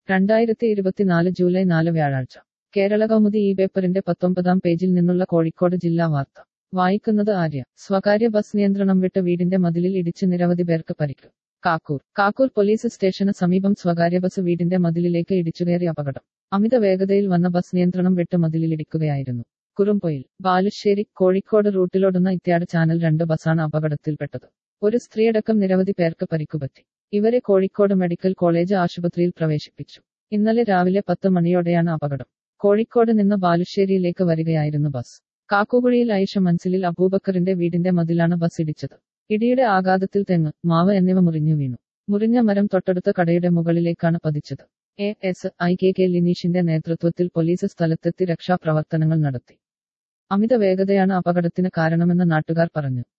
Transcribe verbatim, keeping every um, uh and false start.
രണ്ടായിരത്തി ഇരുപത്തിനാല് ജൂലൈ നാല് വ്യാഴാഴ്ച കേരള കൗമുദി ഈ പേപ്പറിന്റെ പത്തൊമ്പതാം പേജിൽ നിന്നുള്ള കോഴിക്കോട് ജില്ലാ വാർത്ത വായിക്കുന്നത് ആര്യ. സ്വകാര്യ ബസ് നിയന്ത്രണം വിട്ട് വീടിന്റെ മതിലിൽ ഇടിച്ച് നിരവധി പേർക്ക് പരിക്ക്. കാക്കൂർ കാക്കൂർ പോലീസ് സ്റ്റേഷന് സമീപം സ്വകാര്യ ബസ് വീടിന്റെ മതിലിലേക്ക് ഇടിച്ചുകയറി അപകടം. അമിത വേഗതയിൽ വന്ന ബസ് നിയന്ത്രണം വിട്ട് മതിലിലിടിക്കുകയായിരുന്നു. കുറുമ്പൊയിൽ ബാലുശ്ശേരി കോഴിക്കോട് റൂട്ടിലോടുന്ന ഇത്യാട് ചാനൽ രണ്ട് ബസാണ് അപകടത്തിൽപ്പെട്ടത്. ഒരു സ്ത്രീയടക്കം നിരവധി പേർക്ക് പരിക്കുപറ്റി. ഇവരെ കോഴിക്കോട് മെഡിക്കൽ കോളേജ് ആശുപത്രിയിൽ പ്രവേശിപ്പിച്ചു. ഇന്നലെ രാവിലെ പത്ത് മണിയോടെയാണ് അപകടം. കോഴിക്കോട് നിന്ന് ബാലുശ്ശേരിയിലേക്ക് വരികയായിരുന്നു ബസ്. കാക്കുകുഴിയിൽ ഐഷ മൻസിലിൽ അബൂബക്കറിന്റെ വീടിന്റെ മതിലാണ് ബസ് ഇടിച്ചത്. ഇടിയുടെ ആഘാതത്തിൽ തെങ്ങ്, മാവ് എന്നിവ മുറിഞ്ഞു വീണു. മുറിഞ്ഞ മരം തൊട്ടടുത്ത കടയുടെ മുകളിലേക്കാണ് പതിച്ചത്. A S I K K ലിനീഷിന്റെ നേതൃത്വത്തിൽ പോലീസ് സ്ഥലത്തെത്തി രക്ഷാപ്രവർത്തനങ്ങൾ നടത്തി. അമിത വേഗതയാണ് അപകടത്തിന് കാരണമെന്ന് നാട്ടുകാർ പറഞ്ഞു.